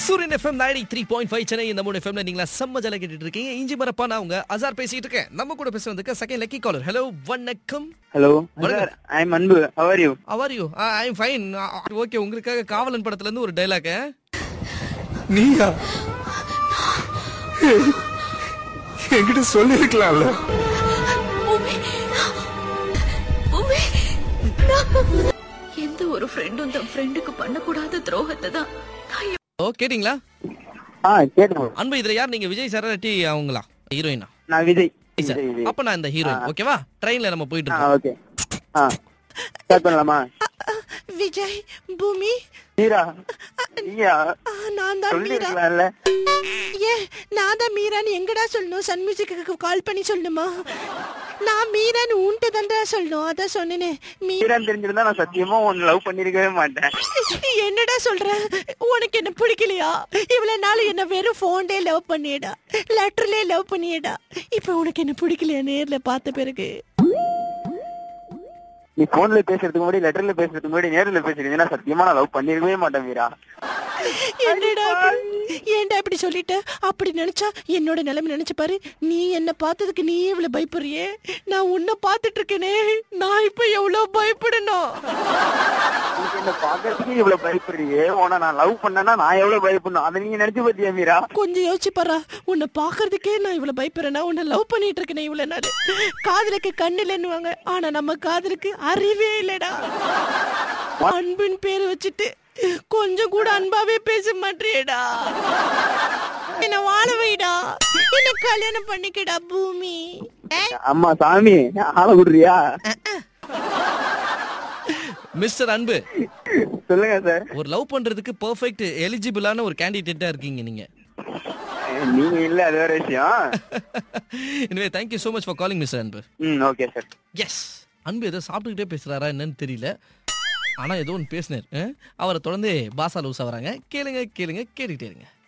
சூரியன் எஃப்எம் 93.5 சென்னை இந்த மூணு எஃப்எம்ல நீங்களா செம்ம ஜாலியா கேட்டுட்டு இருக்கீங்க. இஞ்சி மரப்பா நான் உங்க அசார் பேசிட்டு இருக்கேன். நம்ம கூட பேசுறதுக்கு செகண்ட் லக்கி காலர். ஹலோ வணக்கம். Hello I am Anbu. how are you? How are you? I am fine. Okay, உங்களுக்காக காவலன் படத்துல இருந்து ஒரு டயலாக். நீயா என்கிட்ட சொல்லிருக்கலாம்ல. எந்த ஒரு ஃப்ரெண்டும் தன் ஃப்ரெண்டுக்கு பண்ணக்கூடாத துரோகத்தை தான். ஓ, கேட்டிங்களா? கேட்டேன். அன்பு, இதுல யார் நீங்க? விஜய் சரட்டி அவங்களா ஹீரோயினா? நான் விஜய். அப்ப நான் இந்த ஹீரோயின். ஓகேவா? ட்ரெயின்ல நம்ம போயிட்டு இருக்கோம். ஓகே. ஸ்டார்ட் பண்ணலாமா? விஜய், பூமி, மீரா. நீயா? நான் தான் மீரா. சொல்லிருக்கலாம்ல. நான் தான் மீரான்னு எங்கடா சொல்லணும்? சன் மியூசிக்கு கால் பண்ணி சொல்லணுமா? நான் மீரான்னு உன்ட்டு தான்டா சொல்லணும். அதான் சொன்னேனே. மீரான்னு தெரிஞ்சிருந்தா நான் சத்தியமா உன்னை லவ் பண்ணிருக்கவே மாட்டேன். என்னடா சொல்ற? உனக்கு என்ன பிடிக்கலையா? இவ்வளவு நாள் என்ன வெறும் போன்லயே லவ் பண்ணியடா, லெட்டர்லயே லவ் பண்ணியடா. இப்ப உனக்கு என்ன பிடிக்கலையா நேர்ல பார்த்த பிறகு? நீ போன்ல பேசுறதுக்கு முன்னாடி, லெட்டர்ல பேசுறதுக்கு முன்னாடி நேர்ல பேசுறீங்கன்னா சத்தியமா நான் லவ் பண்ணிருக்கவே மாட்டேன் மீரா. ஏன்டா இப்படி சொல்லிட்ட? அப்படி நினைச்சா என்னோட நிலைமை நினைச்சு பாரு. நீ என்ன பார்த்ததுக்கு நீ இவ்வளவு பயப்படுறியே, நான் உன்னை பார்த்துட்டு இருக்கேனே, நான் இப்ப எவ்வளவு பயப்படணும்? என்ன பாக்கிறதுக்கு இவ்வளவு பயப்படுறியே, உன நான் லவ் பண்ணனா நான் எவ்வளவு பயப்படணும் அதை நீங்க நினைச்சு பாத்தியா மீரா? கொஞ்சம் யோசிச்சு பாரா. உன்னை பாக்குறதுக்கே நான் இவ்வளவு பயப்படுறேன்னா உன்னை லவ் பண்ணிட்டு இருக்கேன் இவ்வளவு நாள். காதலுக்கு கண்ணு இல்லைன்னுவாங்க, ஆனா நம்ம காதலுக்கு அறிவே இல்லடா. அன்பின் பேரு வச்சுட்டு கொஞ்சம் கூட அன்பாவே பேச மாட்டேடா. என்ன வாழ வைடா, என்ன கல்யாணம் பண்ணிக்கடா பூமி. அம்மா சாமி, ஆள விடுறியா? மிஸ்டர் அன்பு, சொல்லுங்க சார். ஒரு லவ் பண்றதுக்கு பெர்ஃபெக்ட் எலிஜிபிளான ஒரு கேண்டிடேட்டா இருக்கீங்க நீங்க. நீங்க இல்ல, அது வேற விஷயம். anyway, thank you so much for calling mister Anbu. Okay sir. Yes, Anbu ஏதோ சாப்பிட்டுக்கிட்டே பேசுறாரா என்னன்னு தெரியல, ஆனா ஏதோ ஒன்று பேசினார். அவரை தொடர்ந்து பாசா லூஸ் ஆகிறாங்க. கேளுங்க கேளுங்க கேட்டுக்கிட்டே இருங்க.